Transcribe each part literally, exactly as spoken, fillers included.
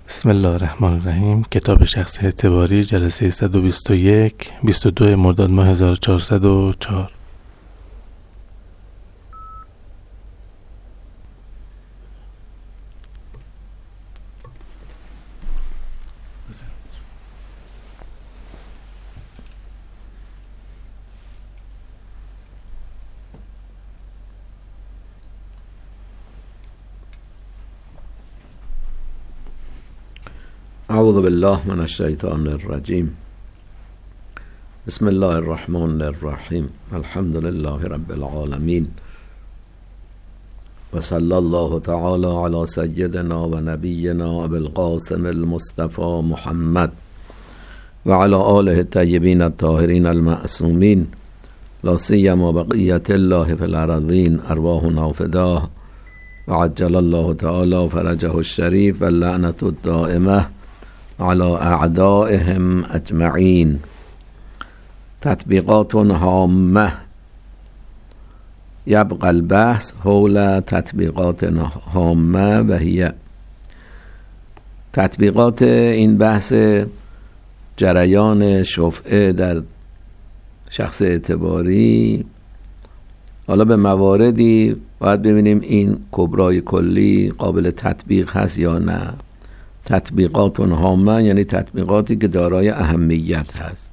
بسم الله الرحمن الرحیم. کتاب شخص اعتباری، جلسه صد و بیست و یک، بیست و دو مرداد ماه هزار و چهارصد و چهار. اعوذ بالله من الشیطان الرجیم. بسم الله الرحمن الرحیم. الحمد لله رب العالمین و صلی الله تعالی علی سیدنا و نبینا ابی القاسم المصطفى محمد و علی آله الطیبین الطاهرین المعصومین، لا سیما بقیة الله فی الارضین، ارواحنا فداه و عجل الله تعالی فرجه الشریف و اللعنة الدائمه على اعدائهم اجمعین. تطبیقات هامه. یبقى البحث حول تطبیقات هامه و هی تطبیقات این بحث جریان شفعه در شخص اعتباری. حالا به مواردی باید ببینیم این کبرای کلی قابل تطبیق هست یا نه. تطبیقات هامه یعنی تطبیقاتی که دارای اهمیت هست.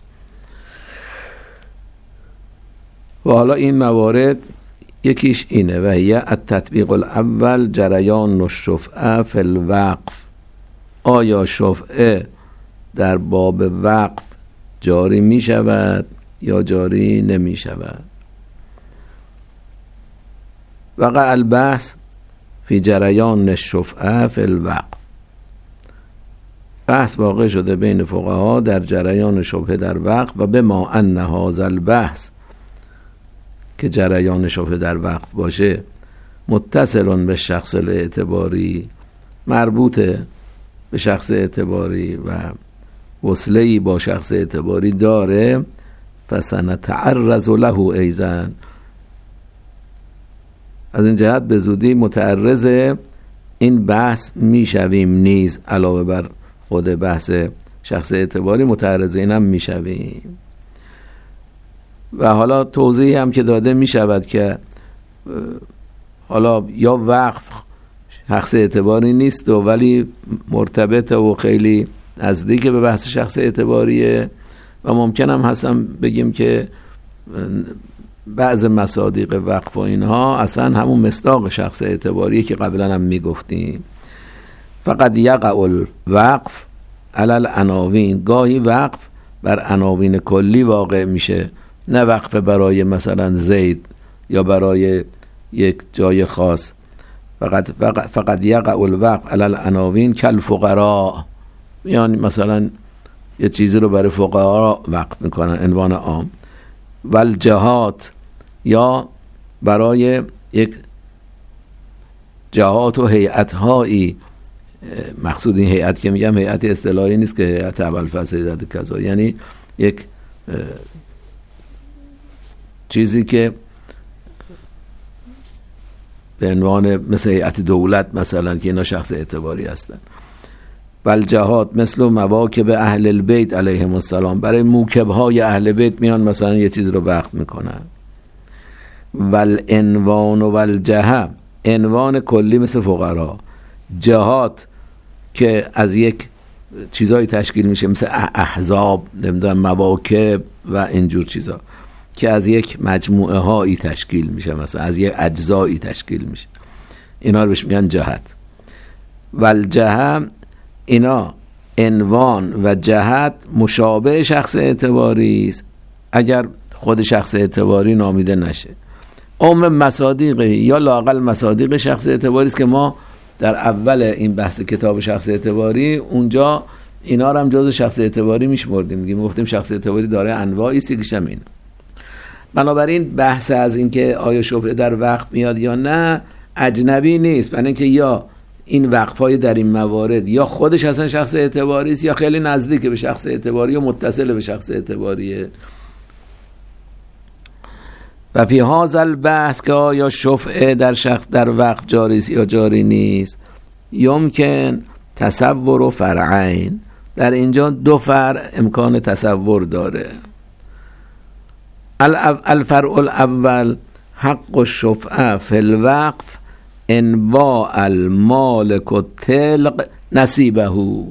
و حالا این موارد یکیش اینه و هی التطبیق الاول جریان الشفعه فی الوقف. آیا شفعه در باب وقف جاری می شود یا جاری نمی شود؟ وقع البحث فی جریان الشفعه فی الوقف. بحث واقع شده بین فقها در جریان شفعه در وقف و به ما ان هذا البحث که جریان شفعه در وقف باشه متصل به شخص اعتباری، مربوط به شخص اعتباری و وصله‌ای با شخص اعتباری داره، فسنتعرض له ایضا. از این جهت به زودی متعرض این بحث میشویم نیز، علاوه بر خود بحث شخص اعتباری متعرض اینم میشویم. و حالا توضیحی هم که داده میشود که حالا یا وقف شخص اعتباری نیست و ولی مرتبطه و خیلی نزدیک به بحث شخص اعتباریه و ممکن هم هستم بگیم که بعض مصادیق وقف و اینها اصلا همون مصداق شخص اعتباریه که قبلا هم میگفتیم. فقط یقع الوقف علی العناوین. گاهی وقف بر عناوین کلی واقع میشه، نه وقف برای مثلا زید یا برای یک جای خاص. فقط فقط, فقط یقع الوقف علی العناوین کالفقراء، یعنی مثلا یه چیزی رو برای فقرا وقف میکنن، عنوان عام. والجهات، یا برای یک جهات و هیئت‌هایی. مقصود این هیئت که میگم هیئت اصطلاحی نیست که هیئت ابوالفضل هیئت کذا، یعنی یک چیزی که به عنوان مثل هیئت دولت مثلا که اینا شخص اعتباری هستن. والجهات مثل مواکب اهل البیت علیهم السلام، برای موکب‌های اهل بیت میان مثلا یه چیز رو وقف میکنن. والعنوان والجهه، عنوان کلی مثل فقرا، جهات که از یک چیزایی تشکیل میشه مثل احزاب، نمیدونم مواکب و اینجور چیزا که از یک مجموعه هایی تشکیل میشه، مثلا از یک اجزایی تشکیل میشه، اینا رو بهش میگن جهت. والجهه، اینا عنوان و جهت مشابه شخص اعتباری است اگر خود شخص اعتباری نامیده نشه. عموم مصادیق یا لااقل مصادیق شخص اعتباری است که ما در اول این بحث کتاب شخص اعتباری اونجا اینا رو هم جز شخص اعتباری میشمردیم دیگه. گفتیم شخص اعتباری داره انواعی است، یکیش هم این. بنابراین بحث از این که آیا شفعه در وقف میاد یا نه اجنبی نیست، برای اینکه یا این وقف‌های در این موارد یا خودش اصلا شخص اعتباری است یا خیلی نزدیک به شخص اعتباری و متصل به شخص اعتباریه. و فی هذا البحث که آیا شفعه در شخص در وقف جاری است یا جاری نیست، یمکن تصور و فرعین. در اینجا دو فرع امکان تصور داره. الفرع الاول حق الشفعه فی الوقف انواع المالک الطلق نصیبه.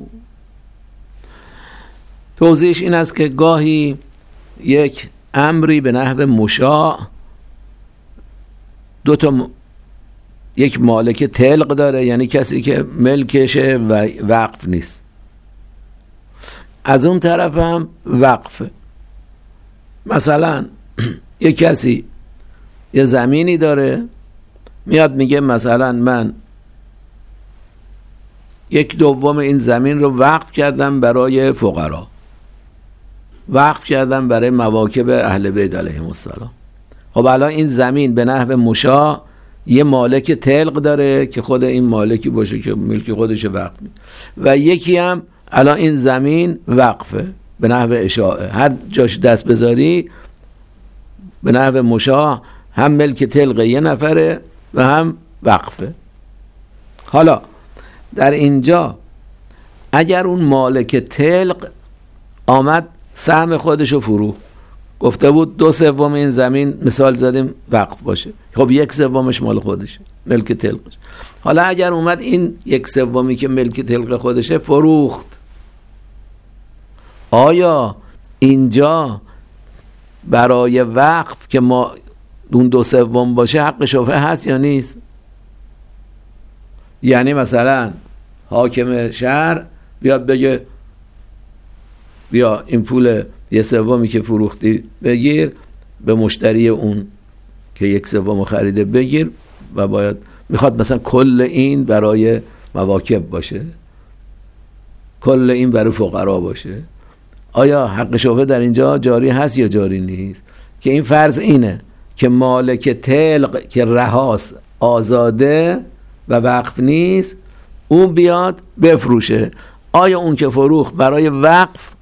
توضیحش این است که گاهی یک امری به نحو مشاع دو تا م... یک مالک طلق داره، یعنی کسی که ملکشه و وقف نیست، از اون طرف هم وقفه. مثلا یک کسی یه زمینی داره، میاد میگه مثلا من یک دوم این زمین رو وقف کردم برای فقرا، وقف کردم برای مواکب اهل بیت علیهم السلام. خب الان این زمین به نحو مشاع یه مالک طلق داره که خود این مالکی باشه که ملک خودش وقف نیست، و یکی هم الان این زمین وقفه به نحو اشاعه، هر جاش دست بذاری به نحو مشاع هم ملک طلق یه نفره و هم وقفه. حالا در اینجا اگر اون مالک طلق آمد سهم خودشو فرو گفته بود دو سوم این زمین مثال زدیم وقف باشه، خب یک سومش مال خودشه، ملک طلقش. حالا اگر اومد این یک سومی که ملک طلق خودشه فروخت، آیا اینجا برای وقف که ما اون دو سوم باشه حق شفعه هست یا نیست؟ یعنی مثلا حاکم شهر بیاد بگه بیا این پول یه سومی که فروختی بگیر، به مشتری اون که یک سوم خریده بگیر، و باید میخواد مثلا کل این برای مواکب باشه، کل این برای فقرا باشه. آیا حق شفعه در اینجا جاری هست یا جاری نیست؟ که این فرض اینه که مالک طلق که رهاست، آزاده و وقف نیست، اون بیاد بفروشه. آیا اون که فروخت برای وقف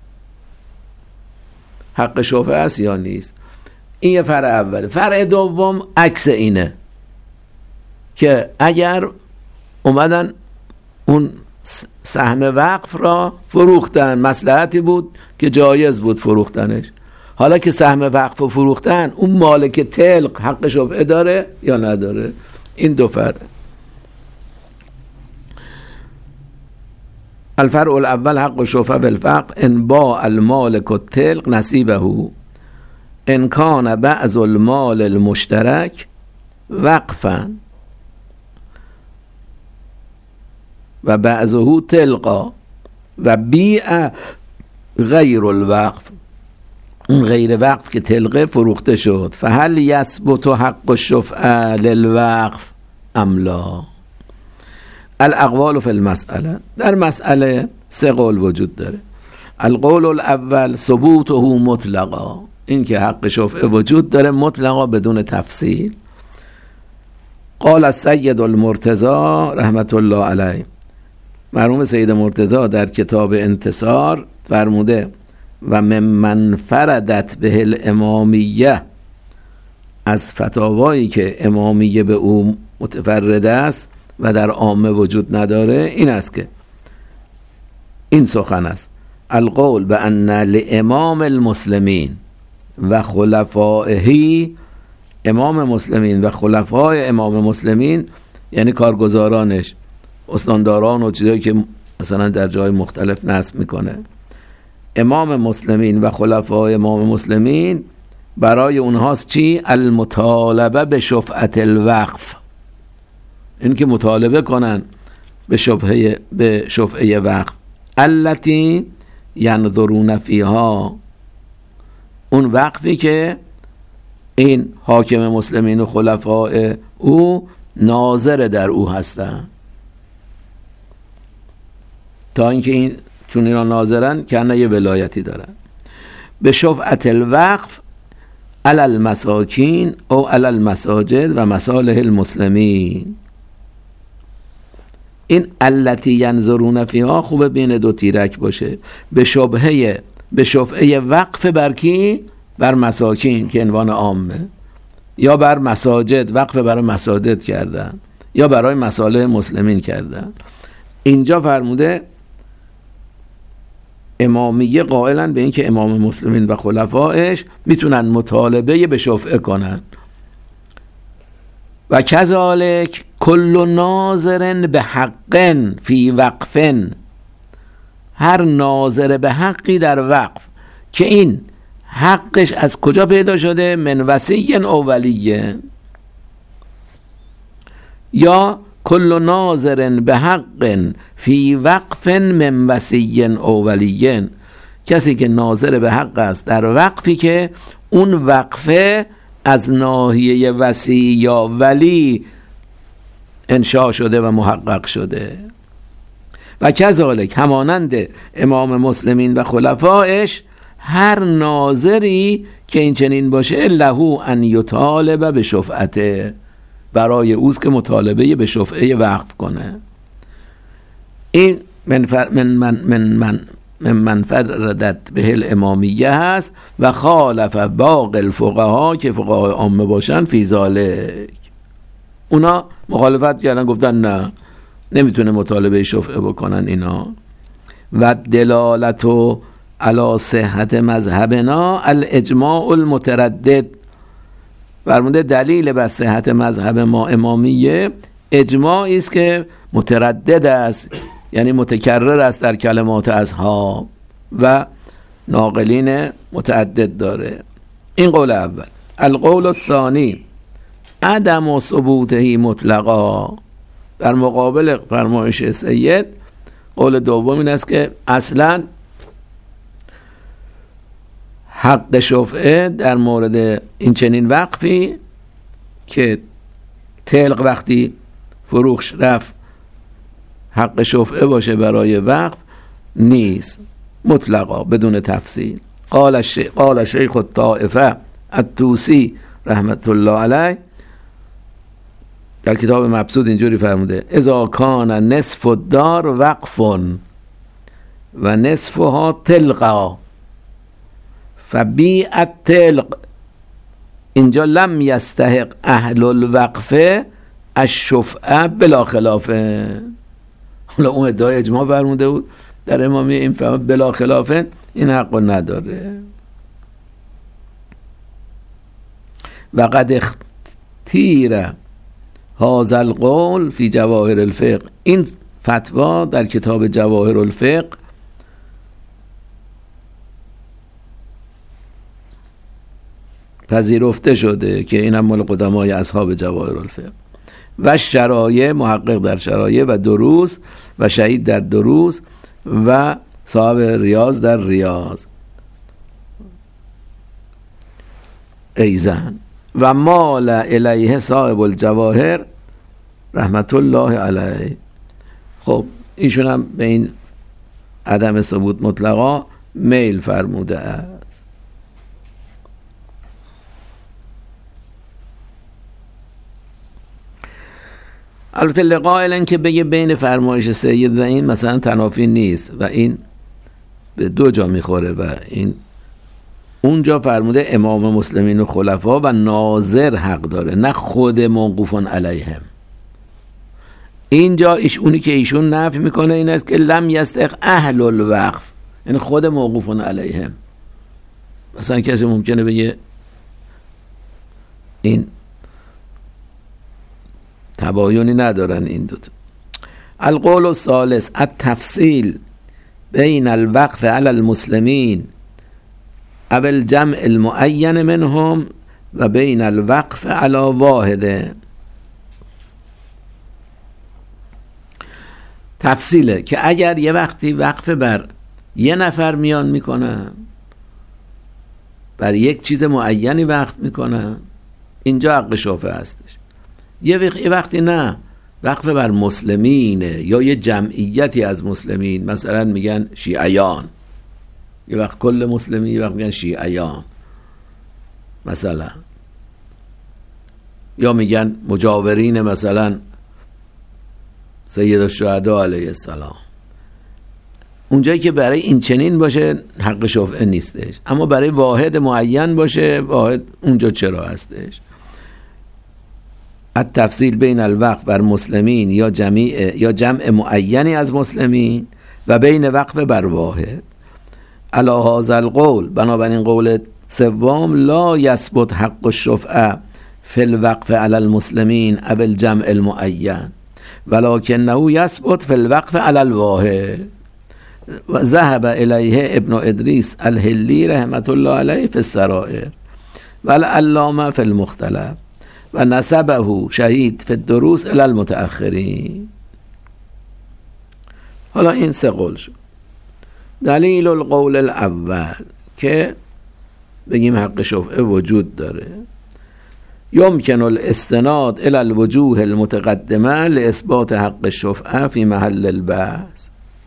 حق شفعه است یا نیست؟ این یه فرع اوله. فرع دوم عکس اینه که اگر اومدن اون سهم وقف را فروختن، مصلحتی بود که جایز بود فروختنش، حالا که سهم وقف رو فروختن اون مالک طلق حق شفعه داره یا نداره؟ این دو فرع. الفرع الاول حق الشفعه بالوقف ان باع المالک الطلق نصیبه ان کان بعض المال المشترک وقفا و بعضه طلقا و بیع غیر الوقف، اون غیر وقف که طلقه فروخته شد، فهل یثبت حق الشفعه للوقف ام لا؟ الاقوال فی المسئله، در مسئله سه قول وجود داره. القول الاول ثبوته مطلقا، این که حق شفعه وجود داره مطلقا بدون تفصیل. قال السید المرتضی رحمت الله علیه، مرحوم سید مرتضی در کتاب انتصار فرموده و ممن فردت به الامامیه، از فتاوایی که امامیه به او متفرد است و در عامه وجود نداره، این است که این سخن است: القول بأن لامام المسلمین و خلفائه، امام مسلمین و خلفای امام مسلمین یعنی کارگزارانش، استانداران و چیزایی که مثلا در جای مختلف نصب میکنه، امام مسلمین و خلفای امام مسلمین برای اونهاست چی؟ المطالبه به شفعت الوقف، این که مطالبه کنن به شفعه به شفعه وقف، التي ینظرون فیها، اون وقفی که این حاکم مسلمین و خلفای او ناظر در او هستن، تا اینکه این چون اینا ناظرن کنه یه ولایتی دارن. به شفعت الوقف علی المساکین او علی المساجد و مصالح المسلمین. این التی ینظرون فیها خوبه بین دو تیرک باشه. به شبهه به شفعه وقف بر کی؟ بر مساکین که عنوان عامه، یا بر مساجد، وقف برای مساجد کردن، یا برای مصالح مسلمین کردن. اینجا فرموده امامیه قائلن به این که امام مسلمین و خلفائش میتونن مطالبه به شفعه کنن. و کذالک کل ناظر به حق فی وقف، هر ناظر به حقی در وقف که این حقش از کجا پیدا شده؟ من وصی او ولی، یا کل ناظر به حق فی وقف من وصی او ولی، کسی که ناظر به حق است در وقفی که اون وقفه از ناحیه وصی یا ولی انشاء شده و محقق شده. و کذالک همانند امام مسلمین و خلفائش هر ناظری که این چنین باشه له ان یطالب به شفعته، برای اوست که مطالبه به شفعه وقف کنه. این من فر من من من من من منفردت به الامامیه هست و خالف باقی الفقها که فقهای عامه باشن فی ذالک، اونا مخالفت کردن، گفتن نه نمیتونه مطالبه شفعه بکنن اینا. و دلالت علی صحت مذهبنا الاجماع المتردد، فرموده دلیل بر صحت مذهب ما امامیه اجماعی است که متردد است، یعنی متکرر است در کلمات اصحاب و ناقلین متعدد داره. این قول اول. القول الثانی عدم ثبوته مطلقا، در مقابل فرمایش سید قول دوم این است که اصلا حق شفعه در مورد این چنین وقفی که طلق وقتی فروخش رفت حق شفعه باشه برای وقف نیست مطلقا بدون تفصیل. قال شیخ قال شیخ الطائفه الطوسی رحمت الله علیه در کتاب مبسوط اینجوری فرموده اذا کان نصف الدار وقف و نصفها طلقا فبیع الطلق، اینجا لم یستحق اهل الوقفه الشفعه بلا خلافه. حالا اون ادعای اجماع فرموده بود در امامیه، این فهم بلا خلافه این حق نداره. و قد اختیر هذا القول فی جواهر الفقه، این فتوا در کتاب جواهر الفقه پذیرفته شده که اینم مال قدمای اصحاب جواهر الفقه. و شرایع محقق در شرایع و دروس و شهید در دروس و صاحب ریاض در ریاض ایزن. و مال الیه صاحب الجواهر رحمت الله علیه. خب ایشون هم به این عدم ثبوت مطلقا میل فرموده است. البته لقائلن که بگه بین فرمایش سید و این مثلا تنافی نیست و این به دو جا میخوره و این اونجا فرموده امام مسلمین و خلفا و ناظر حق داره نه خود موقوفان علیهم. اینجا ایش اونی که ایشون نفی میکنه این است که لم یستحق اهل الوقف، یعنی خود موقوفان علیهم. مثلا کسی ممکنه بگه این تباینی ندارن این دوتا. القول الثالث التفصیل بین الوقف علی المسلمین او الجمع المعین منهم و بین الوقف علی واحده. تفصیله که اگر یه وقتی وقف بر یه نفر میان میکنن، بر یک چیز معینی وقف میکنن، اینجا حق شفعه هستش. یه وقتی نه، وقف بر مسلمینه یا یه جمعیتی از مسلمین، مثلا میگن شیعیان، یه وقت کل مسلمی، یه وقت میگن شیعیان مثلا، یا میگن مجاورین مثلا سید الشهدا علیه السلام. اونجایی که برای این چنین باشه حق شفعه نیستش، اما برای واحد معین باشه واحد اونجا چرا هستش. التفصیل بین الوقف بر مسلمین یا جمیع یا جمع معینی از مسلمین و بین وقف بر واحد. علی هذا القول، بنابراین قول سوم، لا یثبت حق الشفعه فی الوقف علی المسلمین او الجمع المعین ولکنه یثبت فی الوقف علی الواحد. و ذهب الیه ابن ادریس الحلی رحمت الله علیه فی السرائر و العلامه فی المختلف و نسبه شهید فی الدروس الی المتأخرین. حالا این سه قول شد. دلیل القول الاول که بگیم حق شفعه وجود داره، یمکن الاستناد الى الوجوه المتقدمه لاثبات حق الشفعه فی محل البحث.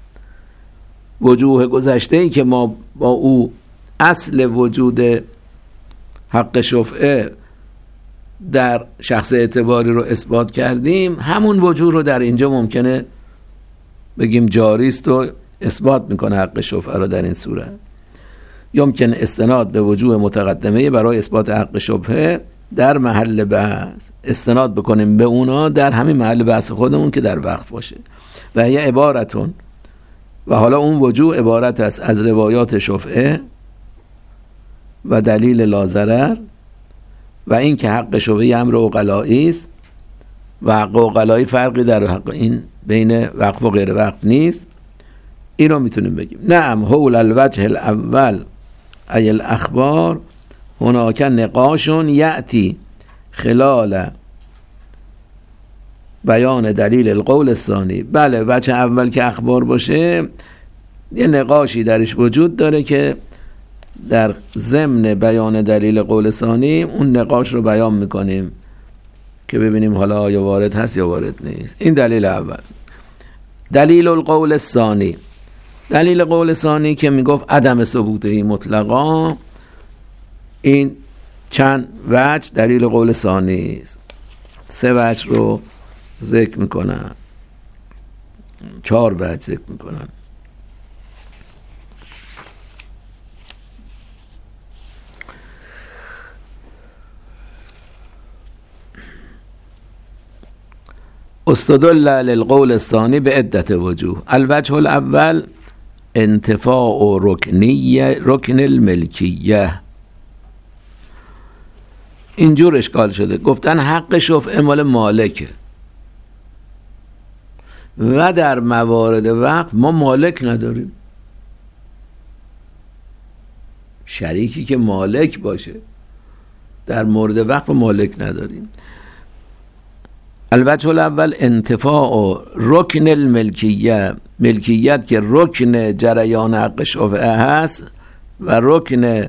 وجوه گذشته ای که ما با او اصل وجود حق شفعه در شخص اعتباری رو اثبات کردیم، همون وجوه رو در اینجا ممکنه بگیم جاری است و اثبات میکنه حق شفعه رو در این صورت. یمکن استناد به وجوه متقدمه برای اثبات حق شفعه در محل بحث، استناد بکنیم به اونا در همین محل بحث خودمون که در وقف باشه. و هی عبارتون، و حالا اون وجوه عبارت است از روایات شفعه و دلیل لازرر و این که حق شفعه امر عقلایی است و حق عقلایی فرقی در حق این بین وقف و غیر وقف نیست. این رو میتونیم بگیم. نعم حول الوجه الاول ای الاخبار هناک نقاش یأتی خلال بیان دلیل القول الثانی. بله، وجه اول که اخبار باشه یه نقاشی درش وجود داره که در ضمن بیان دلیل قول ثانی اون نقاش رو بیان میکنیم که ببینیم حالا آیا وارد هست یا وارد نیست. این دلیل اول. دلیل القول الثانی، دلیل قول ثانی که میگفت عدم ثبوته مطلقا، این چند وجه دلیل قول ثانی است. سه وجه رو ذکر میکنن، چهار وجه ذکر میکنن. استدل للقول الثانی به عدت وجوه. الوجه الاول انتفاع رکنیه رکن الملکیه. اینجور اشکال شده، گفتن حق شفعه مال مالکه و در موارد وقف ما مالک نداریم، شریکی که مالک باشه، در مورد وقف مالک نداریم. البته الاول انتفاع رکن الملکیه، ملکیت که رکن جریان حق شفعه هست و رکن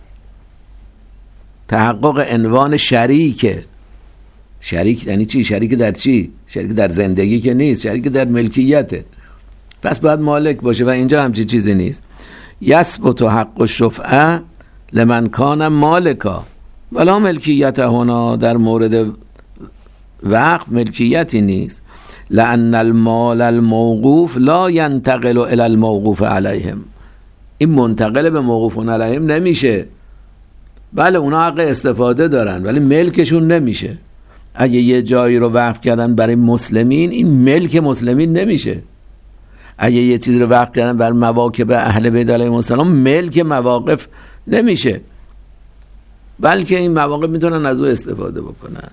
تحقق عنوان شریکه. شریک یعنی چی؟ شریک در چی؟ شریک در زندگی که نیست، شریک در ملکیته، پس باید مالک باشه و اینجا همچی چیزی نیست. یثبت حق الشفعه لمن کان مالکا ولا ملکیت هنا، در مورد وقف ملکیتی نیست. لأن المال الموقوف لا ينتقل الى الموقوف علیهم، این منتقل به موقوفون علیهم نمیشه. بله اونا حق استفاده دارن ولی ملکشون نمیشه. اگه یه جایی رو وقف کردن برای مسلمین، این ملک مسلمین نمیشه. اگه یه چیز رو وقف کردن برای مواقف اهل بیت علیهم السلام، ملک مواقف نمیشه، بلکه این مواقف میتونن از او استفاده بکنن.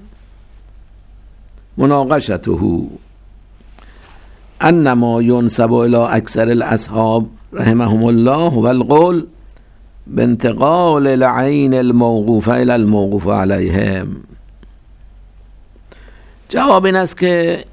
مناقشته انما ينسب الى اکثر الاصحاب رحمهم الله و القول بانتقال العین الموقوف الى الموقوف علیهم. جواب این است که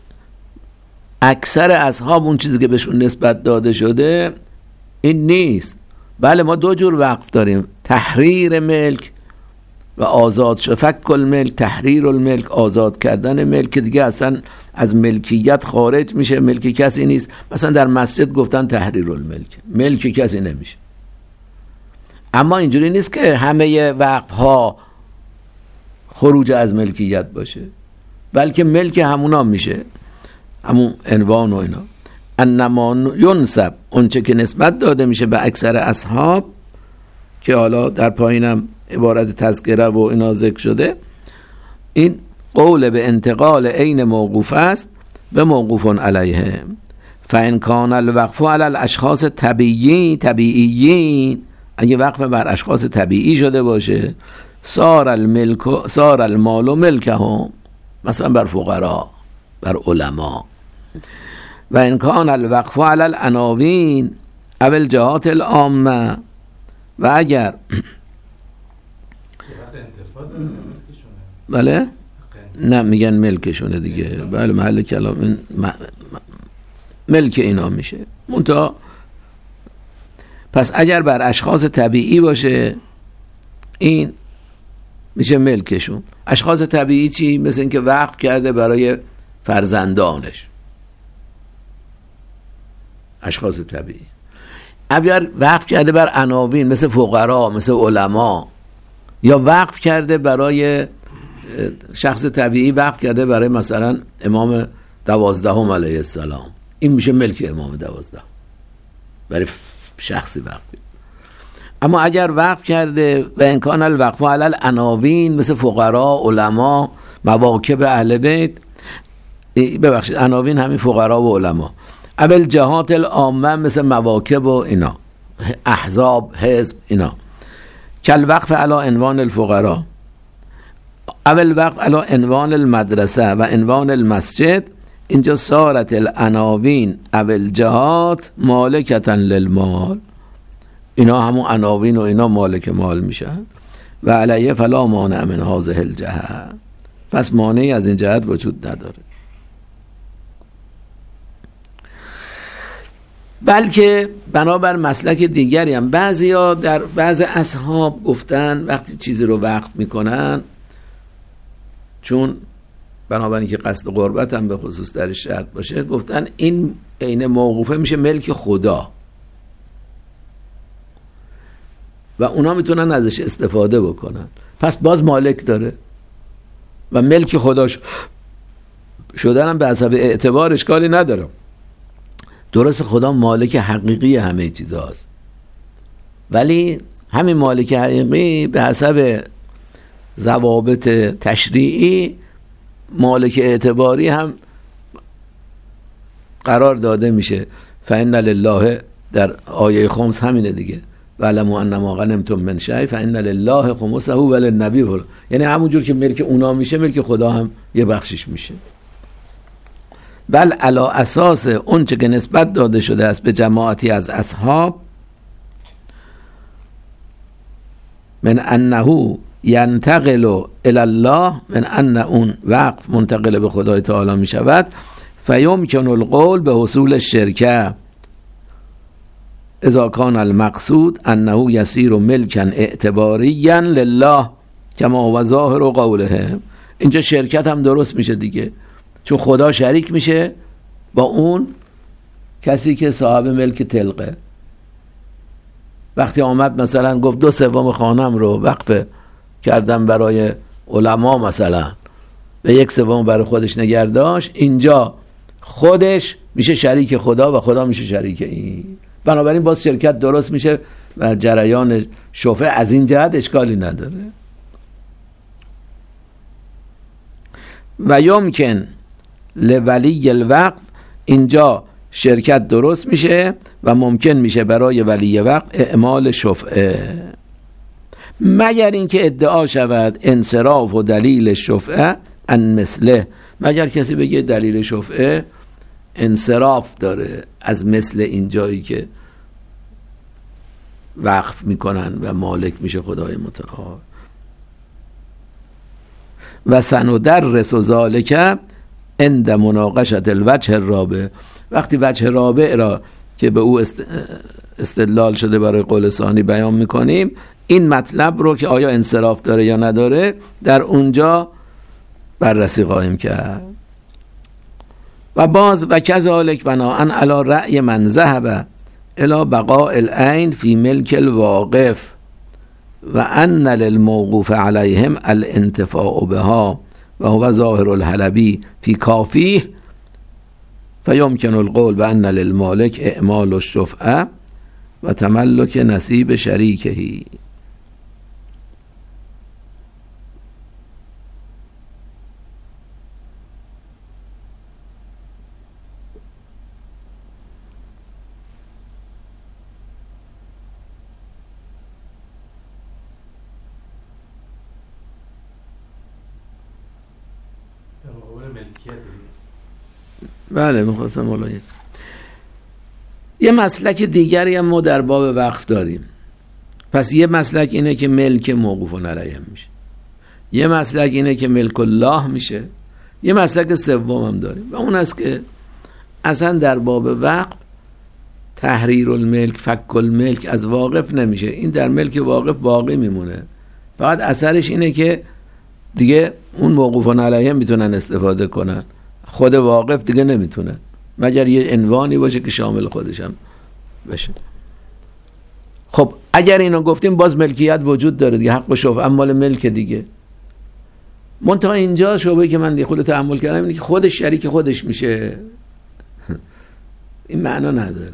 اکثر اصحاب اون چیزی که بهشون نسبت داده شده این نیست. بله ما دو جور وقف داریم، تحریر ملک و آزاد شد. فک الملک، تحریر الملک، آزاد کردن ملک که دیگه اصلا از ملکیت خارج میشه، ملک کسی نیست. مثلا در مسجد گفتن تحریر الملک، ملک کسی نمیشه. اما اینجوری نیست که همه وقف ها خروج از ملکیت باشه، بلکه ملک همونا میشه، همون عنوان و اینا. انما ینسب، اونچه که نسبت داده میشه به اکثر اصحاب که حالا در پایینم عبارت تذکره و اینا ذکر شده، این قول به انتقال عین موقوف است به موقوف علیه. فان کان الوقف علی الاشخاص طبیعی طبیعیین، اگه وقف بر اشخاص طبیعی شده باشه، صار الملک صار المال ملکهم، مثلا بر فقرا، بر علما. و ان کان الوقف علی العناوین او الجهات العامه، و اگر بله نه میگن ملکشونه دیگه، بله محل کلام ملک اینا میشه. منتها پس اگر بر اشخاص طبیعی باشه این میشه ملکشون. اشخاص طبیعی چی؟ مثل اینکه وقف کرده برای فرزندانش، اشخاص طبیعی. اگر وقف کرده بر عناوین مثل فقرا، مثل علما، یا وقف کرده برای شخص طبیعی، وقف کرده برای مثلا امام دوازدهم علیه السلام، این میشه ملک امام دوازدهم، برای شخصی وقف. اما اگر وقف کرده و امکان الوقف علی العناوین مثل فقرا، علما، مواکب اهل بیت، ببخشید عناوین همین فقرا و علما، اول جهات العامه مثل مواکب و اینا، احزاب، حزب، اینا، کل وقف علی عنوان الفقرا، اول وقف علی عنوان المدرسه و عنوان المسجد، اینجا صارت العناوین اول جهات مالکتا للمال، اینا همون عناوین و اینا مالک مال میشن. و علیه فلا مانع من هذه الجهه، پس مانعی از این جهت وجود نداره. بلکه بنابر مسلک دیگری هم بعضیا در بعض اصحاب گفتن وقتی چیزی رو وقف میکنن، چون بنابراین که قصد قربت هم به خصوص در شرط باشه، گفتن این عین موقوفه میشه ملک خدا و اونا میتونن ازش استفاده بکنن، پس باز مالک داره و ملک خداش شدن هم به حسب اعتبار اشکالی نداره. درست خدا مالک حقیقی همه چیز هاست، ولی همین مالک حقیقی به حسب ضوابط تشریعی مالک اعتباری هم قرار داده میشه. فإن لله در آیه خمس همینه دیگه، وَاعْلَمُوا أَنَّمَا غَنِمْتُم مِّن شَيْءٍ فَإِنَّ لِلَّهِ خُمُسَهُ وَلِلنَّبِيِّ، یعنی همون جور که ملک اونا میشه ملک خدا هم یه بخشش میشه. بل علی اساس اون چه که نسبت داده شده است به جماعتی از اصحاب، من انه ینتقل الی الله، من ان اون وقف منتقل به خدای تعالی می شود، فیمکن القول به حصول الشرکه اذا کان المقصود انه یصیر ملکا اعتباریا لله کما هو ظاهر قوله. اینجا شرکت هم درست میشه دیگه، چون خدا شریک میشه با اون کسی که صاحب ملک طلقه. وقتی آمد مثلا گفت دو سوم خانم رو وقف کردم برای علما مثلا و یک سوم برای خودش نگه داشت، اینجا خودش میشه شریک خدا و خدا میشه شریک این، بنابراین باز شرکت درست میشه و جریان شفعه از این جهت اشکالی نداره. و یمکن لولی الوقف، اینجا شرکت درست میشه و ممکن میشه برای ولی وقف اعمال شفعه، مگر اینکه ادعا شود انصراف و دلیل شفعه ان مثله، مگر کسی بگه دلیل شفعه انصراف داره از مثل این جایی که وقف میکنن و مالک میشه خدای متعال. و سندرس ذالک عند مناقشة الوجه الرابع، وقتی وجه رابع را که به او استدلال شده برای قول ثانی بیان میکنیم، این مطلب رو که آیا انصراف داره یا نداره در اونجا بررسی خواهیم کرد. و باز و کذالک بناء علی رأی من ذهب الی بقاء العین فی ملک الواقف و ان للموقوف علیهم الانتفاع بها و هو ظاهر الحلبی فی کافیه، فیمکن القول بان للمالک اعمال الشفعه و تملک نصیب شریکهی. بله میخواستم مولایت. یه مسلک دیگری هم ما در باب وقف داریم. پس یه مسلک اینه که ملک موقوف علیه میشه، یه مسلک اینه که ملک الله میشه، یه مسلک سوم هم داریم و اون است که اصلا در باب وقف تحریر الملک، فک الملک از واقف نمیشه، این در ملک واقف باقی میمونه، فقط اثرش اینه که دیگه اون موقوفان علیه میتونن استفاده کنن، خود واقف دیگه نمیتونن مگر یه عنوانی باشه که شامل خودشم بشه. خب اگر اینو گفتیم باز ملکیت وجود داره دیگه، حق و شفعه مال ملک دیگه. منتها اینجا شعبه‌ای که من دیگه خود تأمل کردم اینه که خودش شریک خودش میشه. این معنا نداره.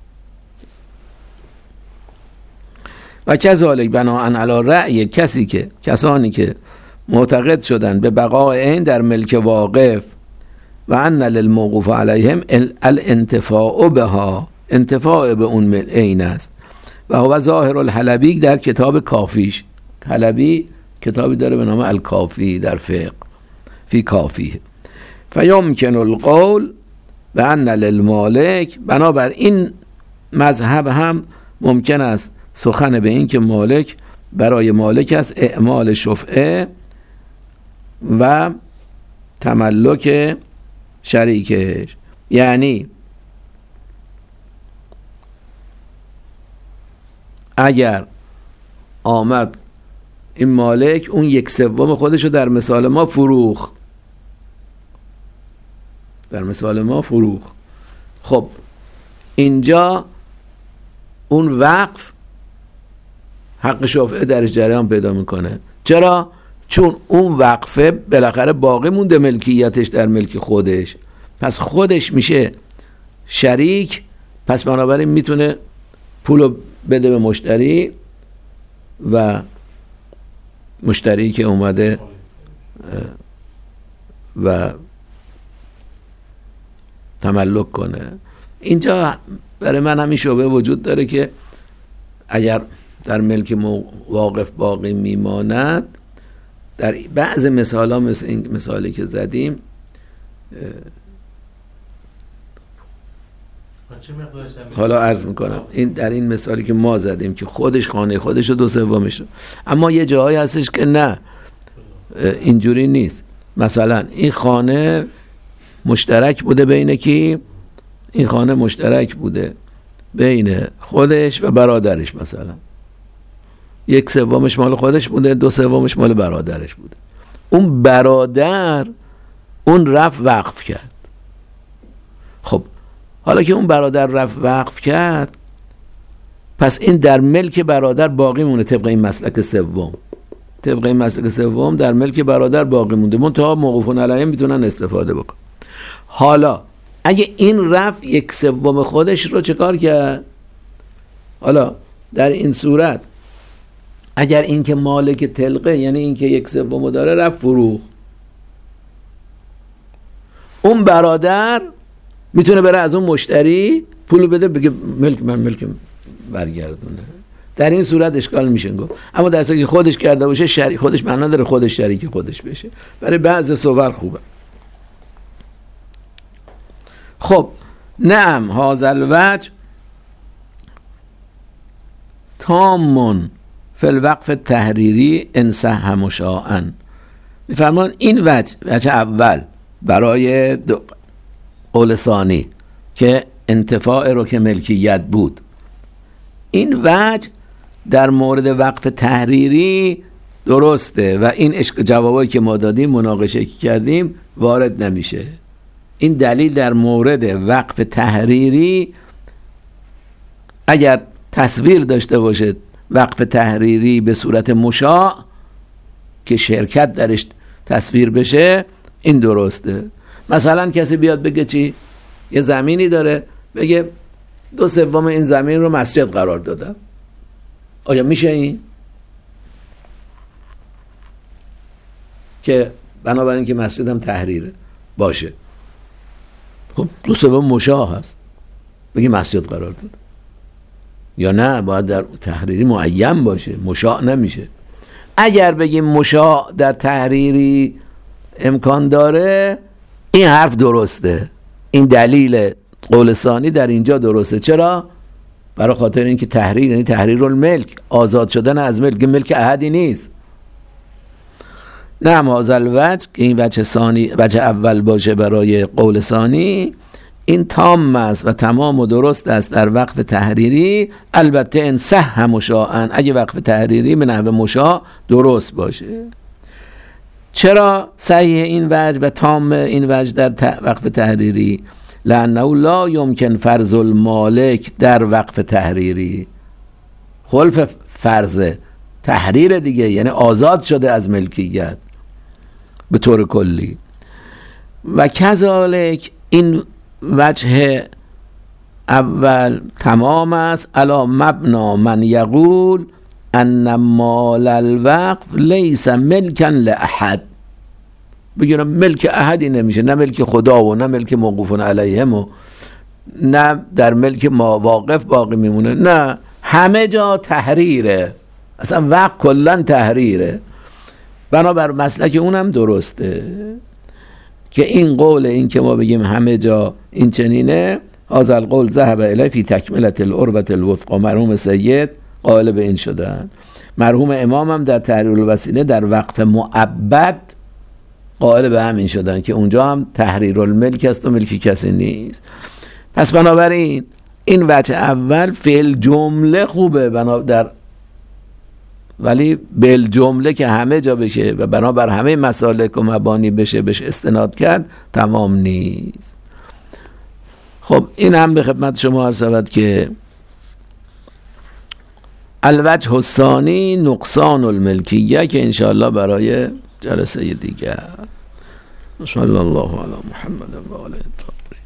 و کذالک بناء علی رأی کسی که کسانی که معتقد شدن به بقای عین در ملک واقف و ان للموقوف علیهم الانتفاع بها، انتفاع به اون عین است. و هو ظاهر الحلبی در کتاب کافیش، حلبی کتابی داره به نام الکافی در فقه فی کافی، فیمکن القول به ان للمالک، بنابر این مذهب هم ممکن است سخن به این که مالک برای مالک است اعمال شفعه و تملک شریکش. یعنی اگر آمد این مالک اون یک سوم خودشو در مثال ما فروخت، در مثال ما فروخت، خب اینجا اون وقف حق شفعه درش جریان پیدا میکنه. چرا؟ چون اون وقفه بالاخره باقی مونده ملکیتش در ملک خودش، پس خودش میشه شریک، پس بنابراین میتونه پولو بده به مشتری و مشتری که اومده و تملک کنه. اینجا برای من همین شعبه وجود داره که اگر در ملک واقف باقی میماند، در بعض مثال ها مثل این مثالی که زدیم حالا عرض میکنم، این در این مثالی که ما زدیم که خودش خانه خودش و دو سومش، اما یه جایی هستش که نه اینجوری نیست. مثلا این خانه مشترک بوده بین کی؟ این خانه مشترک بوده بین خودش و برادرش، مثلا یک سومش مال خودش بوده، دو سومش مال برادرش بوده. اون برادر اون رفت وقف کرد. خب حالا که اون برادر رفت وقف کرد، پس این در ملک برادر باقی مونه طبق این مسلک سوم. طبق این مسلک سوم در ملک برادر باقی مونده، منتها موقوفون علیه میتونن استفاده بکن. حالا اگه این رفت یک سوم خودش رو چه کار کرد؟ حالا در این صورت اگر این که مالک تلقه، یعنی این که یک سوم داره، رفت فروخت، اون برادر میتونه بره از اون مشتری پول بده بگه ملک من، ملک برگردونه. در این صورت اشکال میشه گفت. اما در صورتی که خودش کرده باشه شریک خودش، معنا داره خودش شریک خودش بشه. برای بعضی صور خوبه. خب نعم هذا الوجه تامون فی الوقف تحریری ان صح مشاعا. میفرمان این وجه، وجه اول برای قول ثانی که انتفاع رو که ملکیت بود، این وجه در مورد وقف تحریری درسته و این جوابایی که ما دادیم، مناقشه کردیم، وارد نمیشه. این دلیل در مورد وقف تحریری اگر تصویر داشته باشه، وقف تحریری به صورت مشاع که شرکت درش تصویر بشه، این درسته. مثلا کسی بیاد بگه چی؟ یه زمینی داره، بگه دو سوم این زمین رو مسجد قرار دادم. آیا میشه این؟ که بنابراین که مسجد هم تحریره باشه، خب دو سوم مشاع هست، بگی مسجد قرار داد. یا نه باید در تحریری معین باشه، مشاع نمیشه. اگر بگیم مشاع در تحریری امکان داره، این حرف درسته، این دلیل قول ثانی در اینجا درسته. چرا؟ برای خاطر اینکه تحریر یعنی تحریر الملک، آزاد شدن از ملک، ملک احدی نیست. نه هذا الوجه که این وجه ثانی، وجه اول باشه برای قول ثانی، این تام است و تمام و درست است در وقف تحریری، البته ان صح مشاعا، اگه وقف تحریری به نحو مشاع درست باشه. چرا صحیح این وجه و تام این وجه در وقف تحریری؟ لانه لا یمکن فرض المالک در وقف تحریری، خلف فرض تحریر دیگه، یعنی آزاد شده از ملکیت به طور کلی. و کذالک این وجه اول تمام است علی مبنا من یقول ان مال الوقف لیس ملکا لاحد. بگیرم ملک احدی نمیشه، نه ملک خدا و نه ملک موقوف علیهم و نه در ملک ما واقف باقی میمونه، نه همه جا تحریره، اصلا وقف کلا تحریره. بنابر مسلک اونم درسته که این قول این که ما بگیم همه جا این چنینه، هذا القول ذهب الیه فی تکمله العروة الوثقی، مرحوم سید قائل به این شدن. مرحوم امام هم در تحریر الوسیله در وقف معبد قائل به همین شدن که اونجا هم تحریر الملک است و ملکی کسی نیست. پس بنابراین این وجه اول فعل جمله خوبه بنا در، ولی بل جمله که همه جا بشه و بنابر همه مسالک و مبانی بشه بشه استناد کرد تمام نیست. خب این هم به خدمت شما عرض شود که الوجه الثانی نقصان الملکیه که انشاءالله برای جلسه دیگر. صلی الله علی محمد و آله.